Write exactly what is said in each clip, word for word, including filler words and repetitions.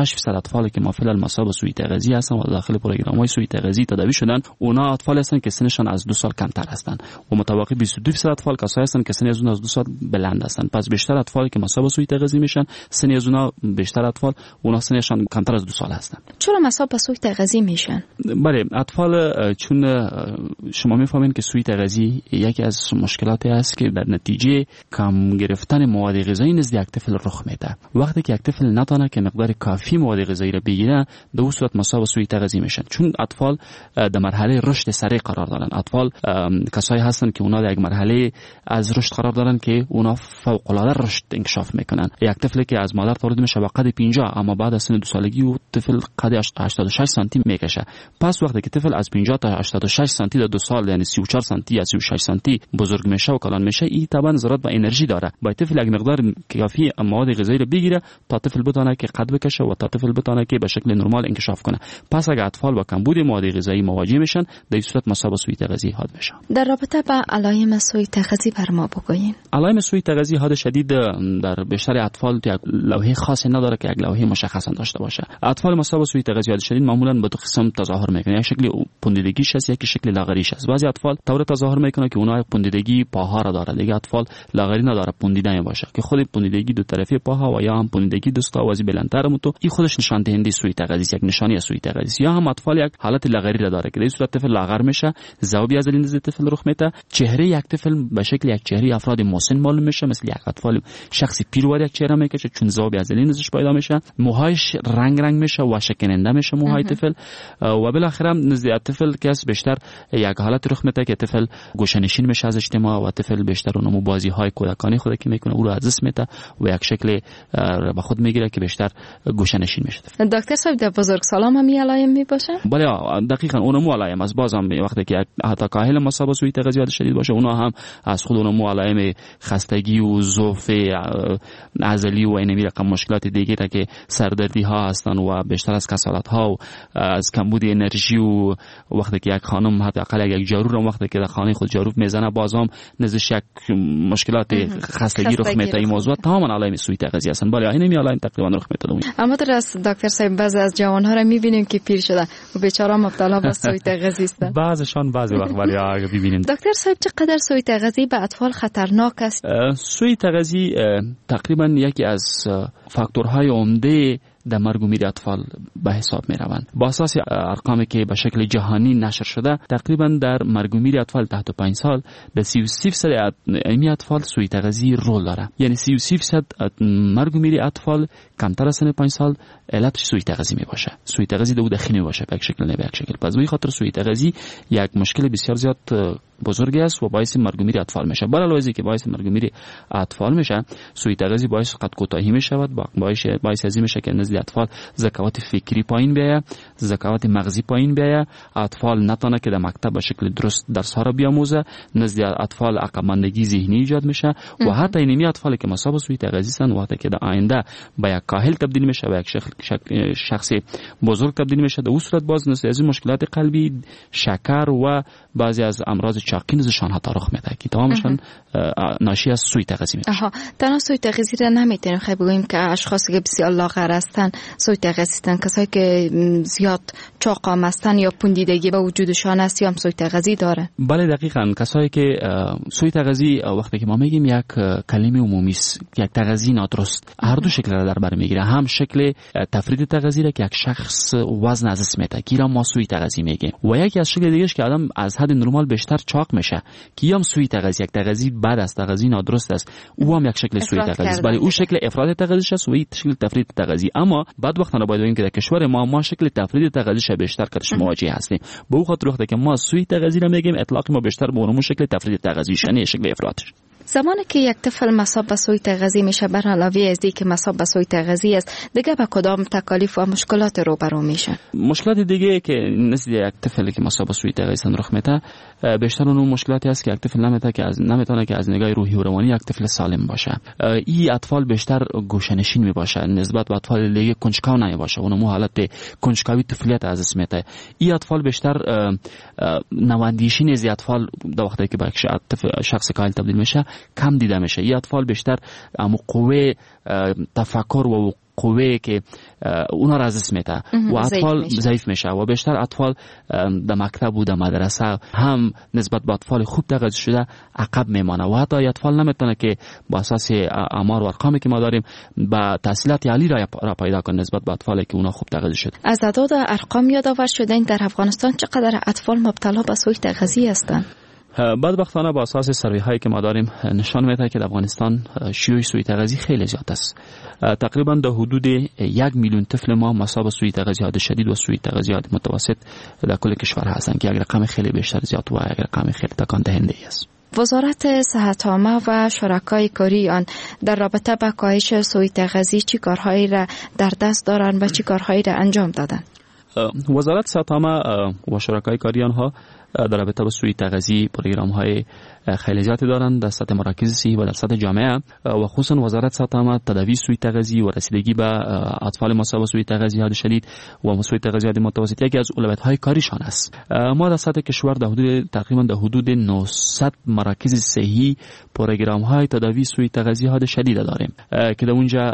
شش درصد اطفالی که مافعل المصاب سوء تغذیه هستن و داخل پروگرام‌های سوء تغذیه تداوی شدن، اونا اطفال هستن که سنشان از دو سال کمتر هستن و متوقع بیست و دو درصد اطفال کسایی هستن که سن از اون از دو سال بلند هستن. پس بیشتر اطفالی که مصاب سوء تغذیه میشن سن از اونها بیشتر اطفال اونا سنشان کمتر از دو سال هستن. چرا مصاب سوء تغذیه میشن؟ بله، اطفال چون شما میفهمین که سوء تغذیه یکی از مشکلاتی است که در نتیجه کم گرفتن مواد غذایی نزد یک طفل رخ میده. وقتی که یک طفل نتونه که مقدار کافی مواد غذایی را بگیره، در اون صورت مصاب سوء تغذیه میشن. چون اطفال در مرحله رشد سریع قرار دارن. اطفال کسایی هستن که اونا در یک مرحله از رشد قرار دارن که اونا فوق العاده رشد انکشاف میکنن. یک طفلی که از مادر تولید میشه با قد پنجاه، اما بعد از سن دو سالگی او طفل قد هشتاد و شش سانتی میکشه. پس وقتی که طفل از پنجاه تا هشتاد و شش سانتی در دو سال، یعنی سی و چهار سانتی یا سی و شش سانتی بزرگ میشه و کلان میشه، این طبعا ضرورت به انرژی داره. باید طفل یک مقدار کافی مواد غذایی رو بگیره تا طفل بتونه که قد بکشه و تا طفل بتونه که به شکل نرمال انکشاف کنه. پس اگه اطفال با کمبود مواد غذایی مواجه میشن، در این صورت مصاب سوء تغذیه حاد میشن. در رابطه با علائم سوء تغذیه بر ما بگوین. علائم سوء تغذیه حاد شدید در بیشتر اطفال یک لوحه خاصی نداره که یک لوحه مشخصا داشته باشه. اطفال مصاب سوء تغذیه حاد شدید معمولا به دو قسم تظاهر میکنه. یک شکل پوندیدگیش هست، یک شکل لاغریش هست. بعضی اطفال طور تظاهر میکنه که اونها پوندیدگی پاها را داره، دیگه اطفال لاغری نداره، پوندیده باشه که خود پوندیدگی دو طرفی پاها و یا هم پوندیدگی دستا و از بلندتر متو، این خودش نشان دهنده سوء تغذیه، یک نشانی سوء تغذیه. یا هم اطفال یک حالت لاغری را داره که در این صورت طفل لاغر میشه، ذوب عضلی نزد طفل رخ میده، چهره یک طفل به شکل یک چهره افراد مسن معلوم میشه، مثل یک اطفال شخصی پیرور یک چهره میکشه چون ذوب عضلی نزدش پیدا میشه، موهایش رنگ رنگ میشه و شکننده میشه موهای طفل و بالاخره نزد طفل که بیشتر یک حالت رخ میده که طفل گوشه‌نشین میشه از اجتماع و طفل بیشتر اونمو بازی های کودکانی خود که میکنه او رو از دست میده و یک شکل به خود میگیره که بیشتر گوشه‌نشین میشه. دکتر صاحب در بزرگسالان هم علائم میباشه؟ بله دقیقاً اونمو علائم از بازم وقتی که حتی کاهل مصاب سوء تغذیه شدید باشه، اونا هم از خود اونمو علائم خستگی و ضعف عضلی و اینمی رقم مشکلات دیگه تا که سردردی ها هستن و بیشتر از کسالت ها و از کمبود انرژی و وقتی که یک خانم حداقل یک جارو رو وقتی که در خانه خود جارو میزنه بازم نزدش یک مشکلات خستگی رخ میده. این موضوع تماما علائم سوء تغذیه هستن. بله اینمی علائم تقریبا رخ میده. اما در دکتر صاحب بعضی از جوان ها رو میبینیم که پیر شده و بیچاره مبتلا به سوء تغذیه هستند. بعضشان بعضی وقت ولی اگه ببینیم دکتر صاحب چقدر سوء تغذیه به اطفال خطرناک است؟ سوء تغذیه تقریبا یکی از فاکتورهای عمده در مرگ و میر اطفال به حساب می روند. با اساس ارقامی که به شکل جهانی نشر شده، تقریبا در مرگ و میر اطفال تحت پنج سال در سی و سه درصد این اطفال سوء تغذیه رول داره. یعنی سی و سه درصد مرگ و میر اطفال کمتر از سن پنج سال علت سوء تغذیه می باشه. سوء تغذیه دو داخلی می باشه به یک شکل نه به یک شکل. پس به خاطر سوء تغذیه یک مشکل بسیار زیاد بزرگی است و باعث مرگ و میر اطفال میشه. به علاوه که باعث مرگ و میر اطفال میشه، سوء تغذیه باعث قد کوتاهی میشه و باعث باعث ازی میشه که نزد اطفال ذکاوت فکری پایین بیاید، ذکاوت مغزی پایین بیاید، اطفال نتونه که در مکتب به شکل درست درس ها را بیاموزه، نزد اطفال عقب‌ماندگی ذهنی ایجاد میشه و حتی اینمی اطفالی که مصاب سوء تغذیه هستند وقتی که در آینده به یک کاهل تبدیل میشه، به یک شخص بزرگ تبدیل میشه، در اون صورت باز نزد از مشکلات قلبی، شکر و بعضی از امراض چاقی نزدشان حتی رخ میده که تمامشان ناشی از سوء تغذیه میشه. آها، تنها سوء تغذیه را نمیتونیم خیلی بگوییم که اشخاصی که بسیار لاغر هستن سوء تغذیه هستن، کسایی که زیاد چاقام هستن یا پوندیدگی به وجودشان است یا هم سوء تغذیه داره. بله دقیقاً، کسایی که سوء تغذیه وقتی که ما میگیم یک کلمه عمومی است، یک تغذیه نادرست، هر دو شکل را در بر میگیره. هم شکل تفرید تغذیه که یک شخص وزن از دست میده که را ما سوء تغذیه میگیم، و یکی از شکل دیگه‌اش که آدم از حد نرمال بیشتر چاق میشه که هم سوء تغذیه، یک تغذیه بد است، تغذیه نادرست است، او هم یک شکل سوء تغذیه است. بله او شکل افراط تغذیه است و این شکل تفرید تغذیه. اما بعد وقت باید بگیم که در کشور ما ما شکل تفرید تغذیه بیشتر کارش مواجه هستیم. به اون خاطر وقتی که ما سوء تغذیه را میگیم اطلاق ما بیشتر به اون شکل تفرید تغذیه یعنی شکل افراطش. زمانی که یک طفل مصاب به سوء تغذیه میشه، بر علاوه از اینکه که مصاب به سوء تغذیه است، دیگه با کدام تکالیف و مشکلات روبرو میشه؟ مشکلات دیگه که نزد یک طفلی که مصاب به سوء تغذیه رخ میده، بیشتر اون مشکلاتی است که یک طفل نمیتونه که از نمیتونه که از نگاه روحی و روانی یک طفل سالم باشه. این اطفال بیشتر گوشه‌نشین میباشه نسبت به اطفال دیگه کنجکاو نمیباشه، اونمو حالت کنجکاوی طفولیت از اسم میده. این اطفال بیشتر نواندیشی از اطفال در وقتی که به شخص کامل تبدیل میشه کم دیده میشه. این اطفال بیشتر اما قوه تفکر و قوه که اونا را از دست میده و اطفال ضعیف میشه و بیشتر اطفال در مکتب و در مدرسه هم نسبت به اطفال خوب تغذیه شده عقب میمانه و حتی اطفال نمیتونه که با اساس آمار و ارقامی که ما داریم با تحصیلات عالی را پیدا کنه نسبت به اطفالی که اونا خوب تغذیه شده. از اعداد ارقام یادآور شده در افغانستان چقدر اطفال مبتلا به سوء تغذیه هستند؟ بدبختانه با اساس سروی هایی که ما داریم نشان میده که در افغانستان شیوع سوء تغذیه خیلی زیاد است. تقریبا در حدود یک میلیون طفل ما مصاب سوء تغذیه حاد شدید و سوء تغذیه حاد متوسط در کل کشور هستند که یک رقم خیلی بیشتر زیاد و یک رقم خیلی تکان دهنده است. وزارت صحت عامه و شرکای کاری آن در رابطه با کاهش سوء تغذیه چی کارهایی را در دست دارند و چی کارهایی را انجام دادند؟ وزارت صحت عامه و شرکای کاری آنها در رابطه با سوء تغذیه پروگرام های خیلی زیادی دارند در سطح مراکز صحی و در سطح جامعه و خصوصا وزارت صحت عامه تداوی سوء تغذیه و رسیدگی به اطفال مصاب به سوء تغذیه حاد شدید و سوء تغذیه حاد متوسط یکی از اولویت‌های کاریشان است. ما در سطح کشور در حدود تقریبا در حدود نهصد مراکز صحی پروگرام های تداوی سوء تغذیه حاد شدید داریم که در اونجا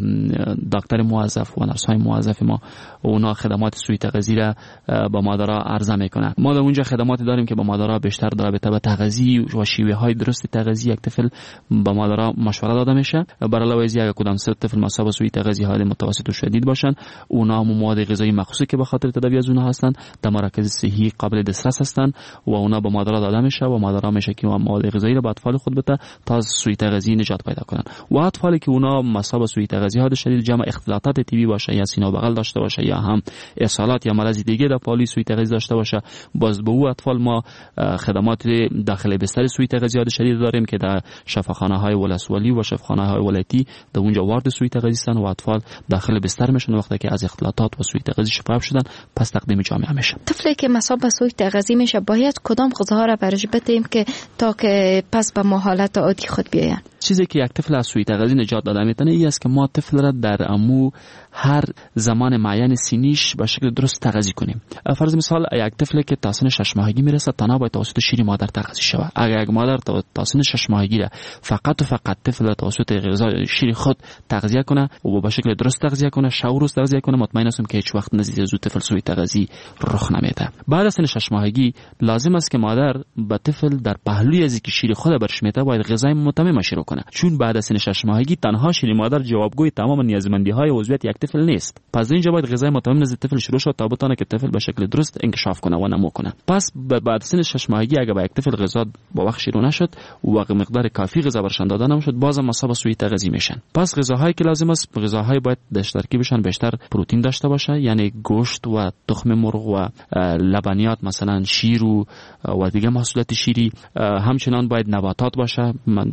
دکتر موظف و نرس های موظف ما اونا خدمات سوء تغذیه را با مادرها عرضه میکنن. ما در اونجا خدماتی داریم که با مادرها بیشتر در رابطه با تغذیه و شیوه های درست تغذیه یک طفل با مادرها مشوره داده میشه. بر علاوه از یک کدام سه طفل مصاب به سوء تغذیه حاد متوسط و شدید باشن اونا هم مواد غذایی مخصوصی که به خاطر تداوی از اونها هستند در مراکز صحی قابل دسترس هستند و اونا با مادرها داده میشه و مادرها میشه که مواد غذایی را به اطفال خود بده تا سوء تغذیه نجات پیدا کنن. و اطفالی که اونا مصاب به سوء تغذیه حاد شدید جمع اختلاطات تیبی باشه یا سینه و بغل داشته باشه یا هم اسهالات یا مرض دیگه در پالی سوء تغذیه داشته باشه باز به او اطفال ما خدمات داخل بستر سوء تغذیه حاد شدید داریم که در شفاخانه های ولسوالی و شفاخانه های ولایتی در اونجا وارد سوء تغذیه هستند و اطفال داخل بستر میشن وقتی که از اختلاطات و سوء تغذیه شفا شدن پس تقدیم جامعه میشه. طفلی که مصاب به سوء تغذیه میشه باید کدام غذاها را برش بدیم که تا که پس به حالت عادی خود بیاین؟ چیزی که یک طفل از سوء تغذیه نجات داده میتونه این است که ما طفل را در امو هر زمان معین سینیش به شکل درست تغذیه کنیم. فرض مثال یک طفل که تا سن شش ماهگی میرسه تنها باید توسط شیر مادر تغذیه شود. اگر یک مادر تا سن شش ماهگی را فقط و فقط طفل را توسط غذای شیر خود تغذیه کنه و به شکل درست تغذیه کنه شب روز تغذیه کنه مطمئن هستم که هیچ وقت نزدیک از طفل سوء تغذیه رخ نمیده. بعد از سن شش ماهگی لازم است که مادر به طفل در پهلوی از اینکه شیر خود برش میده باید غذای متمم شروع کنه چون بعد از سن شش ماهگی تنها شیر مادر جوابگوی تمام نیازمندی های عضویت یک طفل نیست. پس اینجا باید غذای متمم نزد طفل شروع شد تا بتونه که طفل به شکل درست انکشاف کنه و نمو کنه. پس بعد سن شش ماهگی اگه با یک طفل غذا با وقت شروع نشد و مقدار کافی غذا برشان داده نشد بازم مصاب سوء تغذیه میشن. پس غذاهایی که لازم است غذاهای باید در ترکیبشان بیشتر پروتئین داشته باشه یعنی گوشت و تخم مرغ و لبنیات مثلا شیر و و دیگه محصولات شیری. همچنان باید نباتات باشه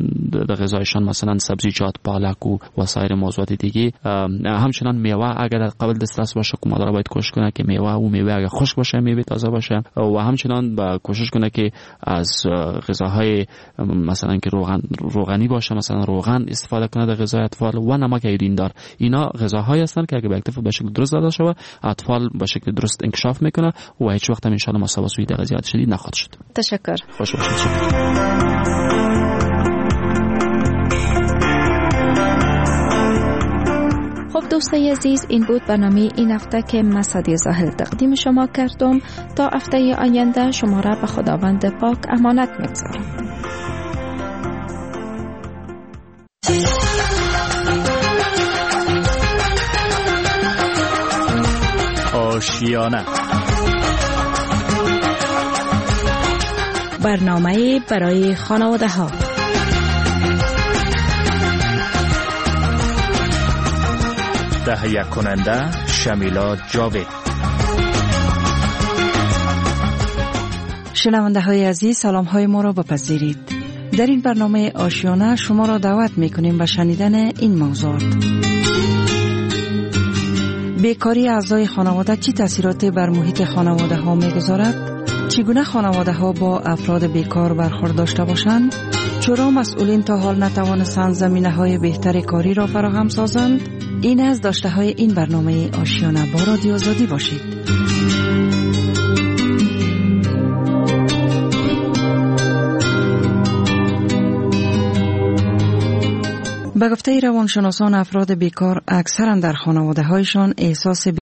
در غذایشان مثلا سبزیجات پالک و وسایر موضوعات دیگه. همچنان میوه اگر قابل دسترس باشه که مادر باید کوشش کنه که میوه و میوه اگر خشک باشه میوه تازه باشه و همچنان با کوشش کنه که از غذاهای مثلا که روغن روغنی باشه مثلا روغن استفاده کنه در غذای اطفال و نمک ایودین. اینا غذاهایی هستند که اگه به طفل به شکل درست داده شود اطفال به شکل درست انکشاف میکنه و هیچ وقت هم ان شاء الله مصاب به سوء تغذیه شدید نخواهد شد. تشکر. خوش باشید. خب دوستای عزیز این بود برنامه این هفته که من سعدیه زاهد تقدیم شما کردم. تا هفته آینده شما را به خداوند پاک امانت می‌گذارم. آشیانه برنامه برای خانواده ها. تهیه کننده شمیلا جاوید. شنونده های عزیز سلام های ما را بپذیرید. در این برنامه آشیانه شما را دعوت می کنیم به شنیدن این موضوعات. بیکاری اعضای خانواده چی تاثیراتی بر محیط خانواده ها می گذارد؟ چگونه خانواده ها با افراد بیکار برخورد داشته باشند؟ چرا مسئولین تا حال نتوانستند زمینه های بهتر کاری را فراهم سازند؟ این از داشته های این برنامه آشیانه با رادیو آزادی باشید. به گفته روانشناسان افراد بیکار اکثرا در خانواده هایشان احساس